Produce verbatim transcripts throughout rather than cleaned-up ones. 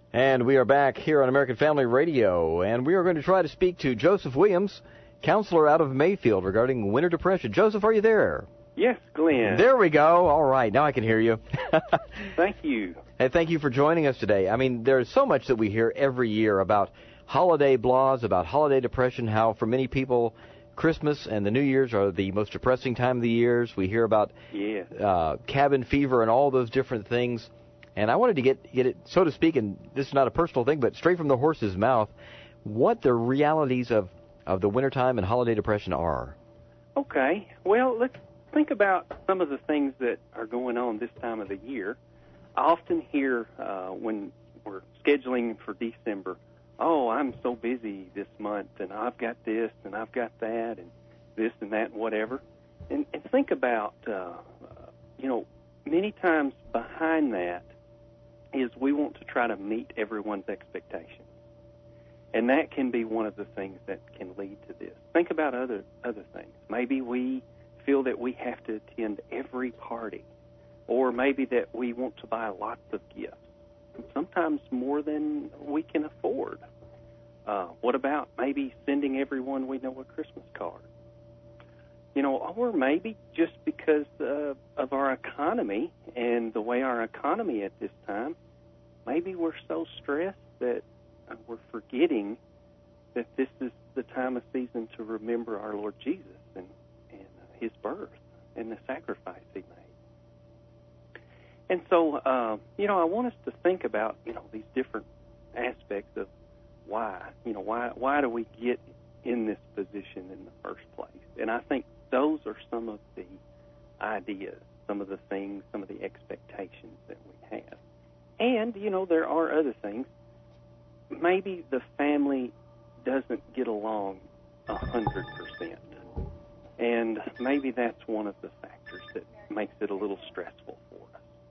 And we are back here on American Family Radio, and we are going to try to speak to Joseph Williams, counselor out of Mayfield, regarding winter depression. Joseph, are you there? Yes, Glenn. There we go. All right, now I can hear you. Thank you. Hey, thank you for joining us today. I mean, there's so much that we hear every year about holiday blahs, about holiday depression, how for many people Christmas and the New Year's are the most depressing time of the years. We hear about yeah. uh, cabin fever and all those different things. And I wanted to get, get it, so to speak, and this is not a personal thing, but straight from the horse's mouth, what the realities of, of the wintertime and holiday depression are. Okay. Well, let's think about some of the things that are going on this time of the year. I often hear uh, when we're scheduling for December, oh, I'm so busy this month, and I've got this, and I've got that, and this and that, and whatever. And, and think about, uh, uh, you know, many times behind that is we want to try to meet everyone's expectations. And that can be one of the things that can lead to this. Think about other other things. Maybe we feel that we have to attend every party, or maybe that we want to buy lots of gifts, sometimes more than we can afford. Uh, what about maybe sending everyone we know a Christmas card? You know, or maybe just because uh, of our economy and the way our economy at this time, maybe we're so stressed that uh, we're forgetting that this is the time of season to remember our Lord Jesus and, and uh, his birth and the sacrifice he made. And so, uh, you know, I want us to think about, you know, these different aspects of why, you know, why why do we get in this position in the first place? And I think those are some of the ideas, some of the things, some of the expectations that we have. And, you know, there are other things. Maybe the family doesn't get along a hundred percent. And maybe that's one of the factors that makes it a little stressful for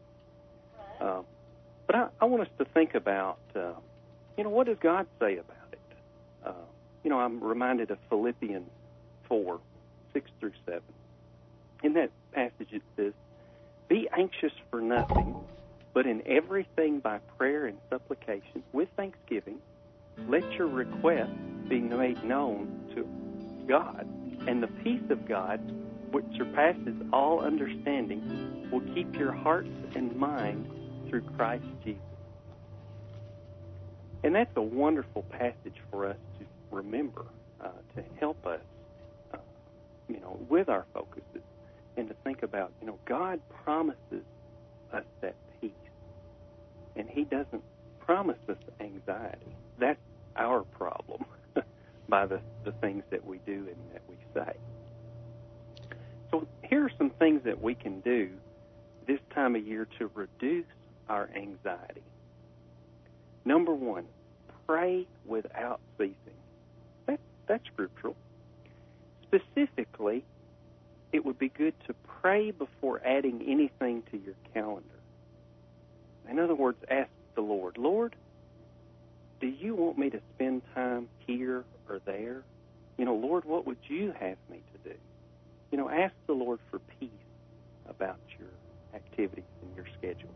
us. Uh, but I, I want us to think about, uh, you know, what does God say about it? Uh, you know, I'm reminded of Philippians four, six through seven. In that passage it says, "Be anxious for nothing, but in everything by prayer and supplication, with thanksgiving, let your requests be made known to God, and the peace of God, which surpasses all understanding, will keep your hearts and minds through Christ Jesus." And that's a wonderful passage for us to remember, uh, to help us, uh, you know, with our focuses, and to think about, you know, God promises us that peace, and he doesn't promise us anxiety. That's our problem by the, the things that we do and that we say. So here are some things that we can do this time of year to reduce our anxiety. Number one, pray without ceasing. That, that's scriptural. Specifically, it would be good to pray before adding anything to your calendar. In other words, ask the Lord, Lord, do you want me to spend time here or there? You know, Lord, what would you have me to do? You know, ask the Lord for peace about your activities and your schedules.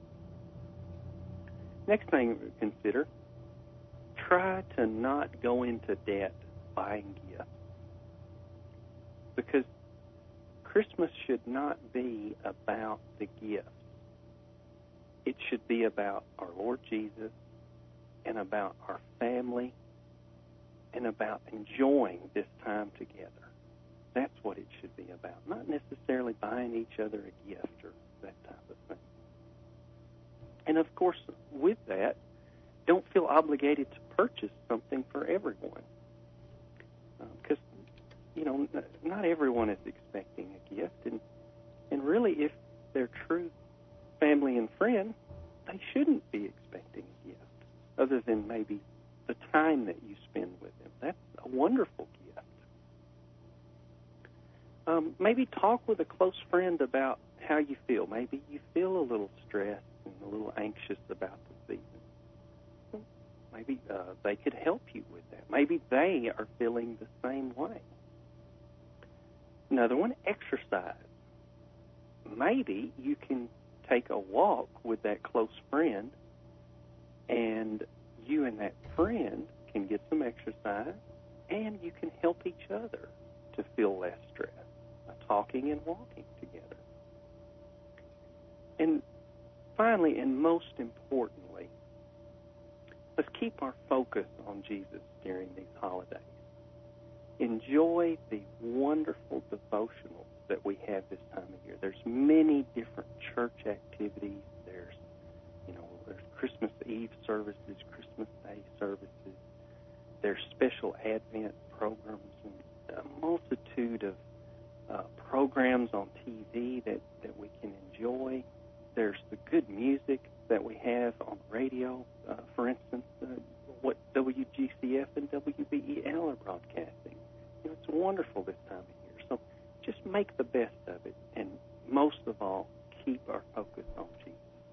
Next thing to consider, try to not go into debt buying gifts. Because Christmas should not be about the gifts. It should be about our Lord Jesus and about our family and about enjoying this time together. That's what it should be about, not necessarily buying each other a gift or that type of thing. And, of course, with that, don't feel obligated to purchase something for everyone. Because, uh, you know, not everyone is expecting a gift. And, and really, if they're true family and friend, they shouldn't be expecting a gift, other than maybe the time that you spend with them. That's a wonderful gift. Um, maybe talk with a close friend about how you feel. Maybe you feel a little stressed and a little anxious about the season. Maybe uh, they could help you with that. Maybe they are feeling the same way. Another one, exercise. Maybe you can take a walk with that close friend and you and that friend can get some exercise, and you can help each other to feel less stress by talking and walking together. And finally, and most importantly, let's keep our focus on Jesus during these holidays. Enjoy the wonderful devotionals that we have this time of year. There's many different church activities. There's, you know, there's Christmas Eve services, Christmas Day services. There's special Advent programs and a multitude of uh, programs on T V that, that we can enjoy. There's the good music that we have on radio. Uh, for instance, uh, what W G C F and W B E L are broadcasting. You know, it's wonderful this time of year. So just make the best of it, and most of all, keep our focus on Jesus.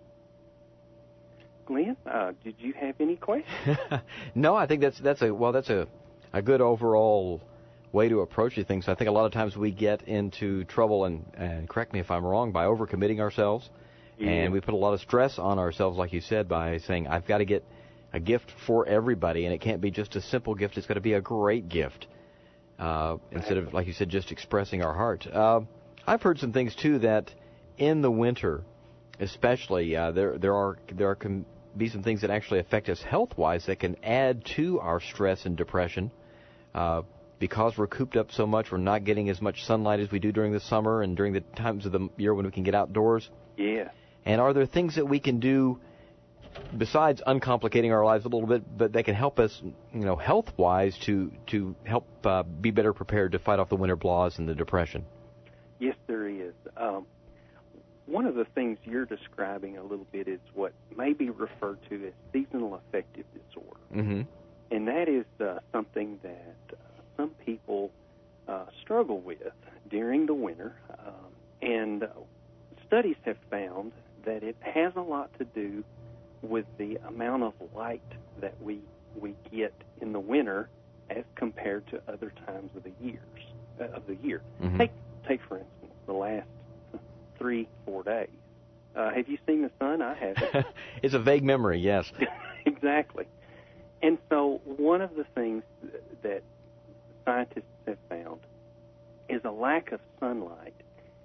Glenn, uh, did you have any questions? No, I think that's that's a well, that's a a good overall way to approach these things. I think a lot of times we get into trouble, and, and correct me if I'm wrong, by overcommitting ourselves, yeah. And we put a lot of stress on ourselves, like you said, by saying I've got to get a gift for everybody, and it can't be just a simple gift. It's got to be a great gift. Uh, instead of, like you said, just expressing our heart. Uh, I've heard some things too that in the winter, especially, uh, there there are there can be some things that actually affect us health-wise that can add to our stress and depression. Uh, because we're cooped up so much, we're not getting as much sunlight as we do during the summer and during the times of the year when we can get outdoors. Yeah. And are there things that we can do besides uncomplicating our lives a little bit, but that can help us, you know, health-wise to to help uh, be better prepared to fight off the winter blahs and the depression? Yes, there is. Um, one of the things you're describing a little bit is what may be referred to as seasonal affective disorder. Mm-hmm. And that is uh, something that uh, some people uh, struggle with during the winter. Um, and uh, studies have found that it has a lot to do with the amount of light that we we get in the winter as compared to other times of the years uh, of the year. Mm-hmm. Take take for instance the last three four days. Uh, have you seen the sun? I haven't. It's a vague memory, yes. Exactly. And so one of the things that scientists have found is a lack of sunlight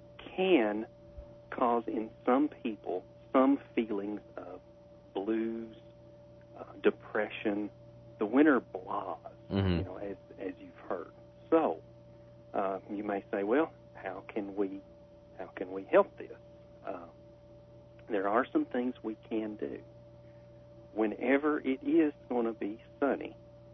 can cause in some people some feelings of blues, uh, depression, the winter blahs, mm-hmm. you know, as as you've heard. So uh, you may say, well, how can we how can we help this? Uh, there are some things we can do. Whenever it is going to be sunny,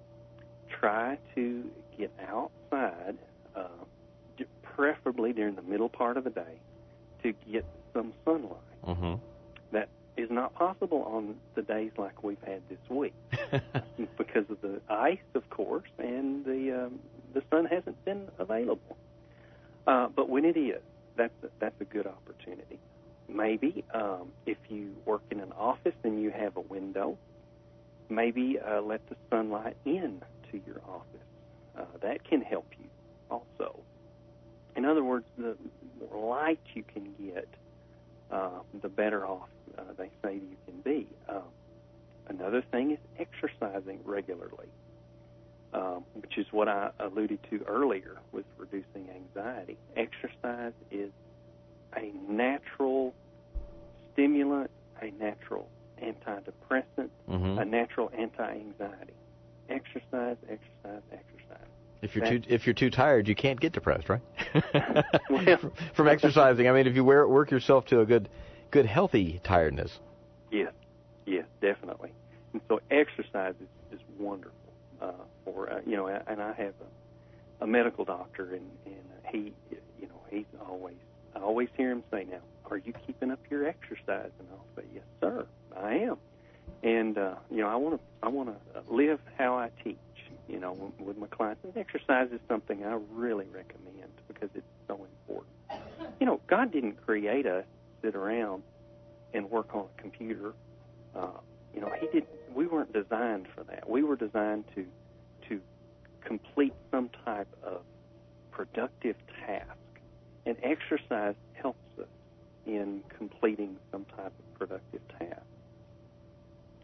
try to get outside, uh, preferably during the middle part of the day, to get some sunlight. Mm-hmm. That is not possible on the days like we've had this week because of the ice, of course, and the um, the sun hasn't been available. Uh, but when it is, that's a, that's a good opportunity. Maybe um, if you work in an office and you have a window, maybe uh, let the sunlight in to your office. Uh, that can help you also. In other words, the more light you can get, uh, the better off uh, they say you can be. Uh, another thing is exercising regularly, um, which is what I alluded to earlier with reducing anxiety. Exercise is a natural stimulant, a natural antidepressant, mm-hmm. a natural anti-anxiety. Exercise, exercise, exercise. If you're That's, too if you're too tired, you can't get depressed, right? well, from, from exercising. I mean, if you wear, work yourself to a good, good healthy tiredness. Yes, yes, definitely. And so exercise is, is wonderful uh, for uh, you know. And I have a, a medical doctor, and and he, you know, he's always I always hear him say, "Now, are you keeping up your exercise?" And I'll say, "Yes, sir, I am." And uh, you know, I want to I want to live how I teach. You know, with my clients, and exercise is something I really recommend because it's so important. You know, God didn't create us to sit around and work on a computer. Uh, you know, He didn't. We weren't designed for that. We were designed to to complete some type of productive task, and exercise helps us in completing some type of productive task.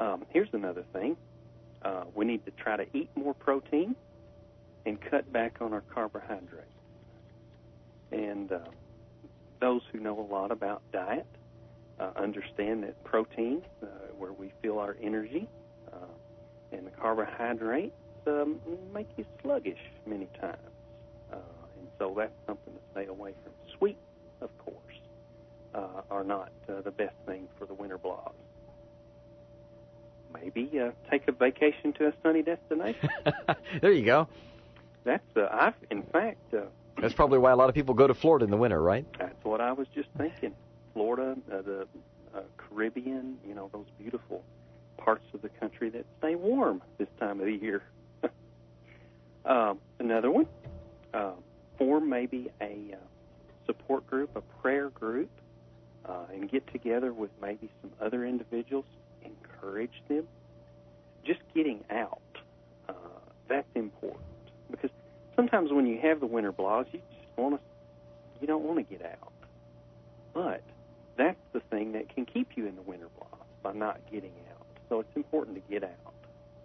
Um, here's another thing. Uh, we need to try to eat more protein and cut back on our carbohydrates. And uh, those who know a lot about diet uh, understand that protein, uh, where we feel our energy, uh, and the carbohydrates um, make you sluggish many times. Uh, and so that's something to stay away from. Sweet, of course, uh, are not uh, the best thing for the winter blogs. Maybe uh, take a vacation to a sunny destination. There you go. That's, uh, I've, in fact... Uh, That's probably why a lot of people go to Florida in the winter, right? That's what I was just thinking. Florida, uh, the uh, Caribbean, you know, those beautiful parts of the country that stay warm this time of the year. um, another one, uh, form maybe a uh, support group, a prayer group, uh, and get together with maybe some other individuals, encourage them. Just getting out, uh, that's important. Because sometimes when you have the winter blogs, you just want to, you don't want to get out. But that's the thing that can keep you in the winter blogs, by not getting out. So it's important to get out.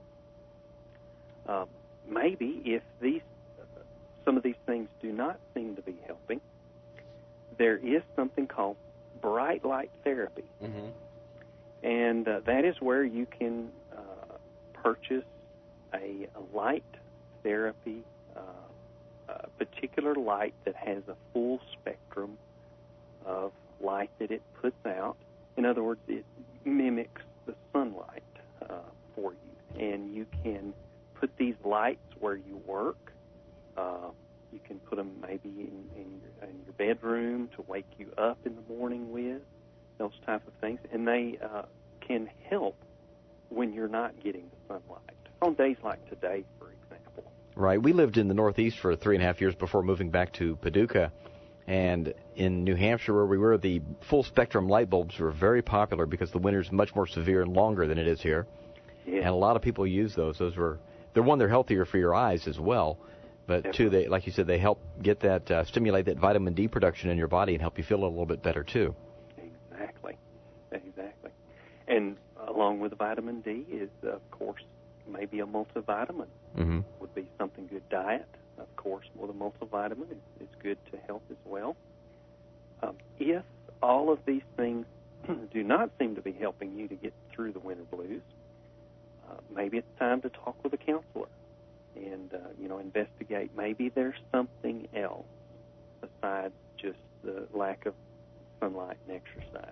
Uh, maybe if these, uh, some of these things do not seem to be helping, there is something called bright light therapy. Mm-hmm. And uh, that is where you can uh, purchase a, a light therapy, uh, a particular light that has a full spectrum of light that it puts out. In other words, it mimics the sunlight uh, for you. And you can put these lights where you work. Uh, you can put them maybe in, in, your, in your bedroom to wake you up in the morning with, those type of things. And they uh, can help when you're not getting the sunlight. On days like today, for example. Right. We lived in the Northeast for three and a half years before moving back to Paducah. And in New Hampshire, where we were, the full-spectrum light bulbs were very popular because the winter's much more severe and longer than it is here. Yeah. And a lot of people use those. Those were, they're one, they're healthier for your eyes as well. But Definitely. two, they, like you said, they help get that, uh, stimulate that vitamin D production in your body and help you feel a little bit better too. Exactly. Exactly. And along with vitamin D is, of course, maybe a multivitamin. Mm-hmm. Would be something good. Diet, of course, with a multivitamin is, is good to health as well. Um, if all of these things do not seem to be helping you to get through the winter blues, uh, maybe it's time to talk with a counselor and, uh, you know, investigate. Maybe there's something else besides just the lack of sunlight and exercise.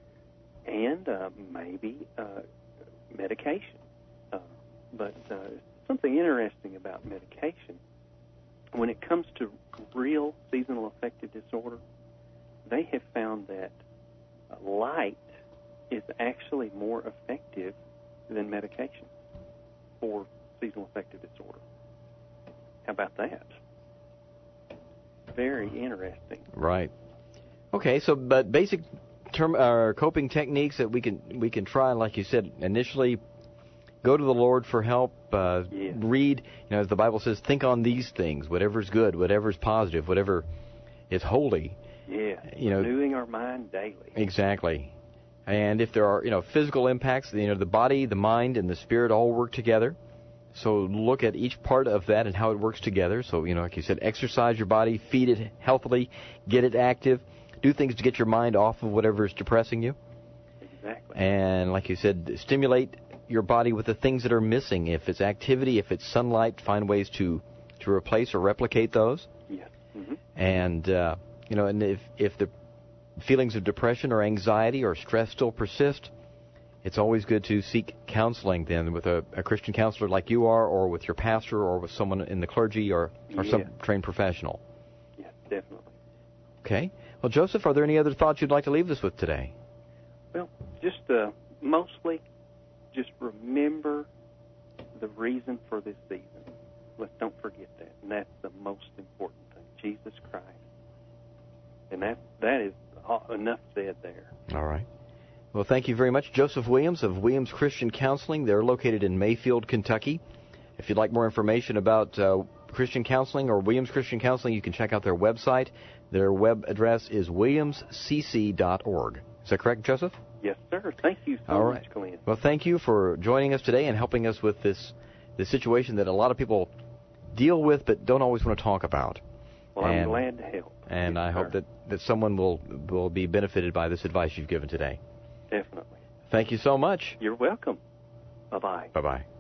And uh, maybe uh, medication. Uh, but uh, something interesting about medication, when it comes to real seasonal affective disorder, they have found that light is actually more effective than medication for seasonal affective disorder. How about that? Very interesting. Right. Okay, so but basic term uh, coping techniques that we can we can try, like you said, initially go to the Lord for help. Uh, yes. Read, you know, as the Bible says, think on these things, whatever's good, whatever's positive, whatever is holy. Yeah, you know, renewing our mind daily. Exactly. And if there are, you know, physical impacts, you know, the body, the mind, and the spirit all work together. So look at each part of that and how it works together. So, you know, like you said, exercise your body, feed it healthily, get it active, do things to get your mind off of whatever is depressing you. Exactly. And like you said, stimulate your body with the things that are missing. If it's activity, if it's sunlight, find ways to, to replace or replicate those. Yes. Mm-hmm. And, uh, you know, and if, if the feelings of depression or anxiety or stress still persist, it's always good to seek counseling then with a, a Christian counselor like you are, or with your pastor, or with someone in the clergy, or, or yeah. some trained professional. Yes, definitely. Okay. Well, Joseph, are there any other thoughts you'd like to leave us with today? Well, just uh, mostly just remember the reason for this season. Let's don't forget that. And that's the most important thing, Jesus Christ. And that that is enough said there. All right. Well, thank you very much, Joseph Williams of Williams Christian Counseling. They're located in Mayfield, Kentucky. If you'd like more information about uh, Christian Counseling or Williams Christian Counseling, you can check out their website. Their web address is williams c c dot org. Is that correct, Joseph? Yes, sir. Thank you so All right. much, Glenn. Well, thank you for joining us today and helping us with this this situation that a lot of people deal with but don't always want to talk about. Well, and, I'm glad to help. And yes, I sir. hope that, that someone will will be benefited by this advice you've given today. Definitely. Thank you so much. You're welcome. Bye-bye. Bye-bye.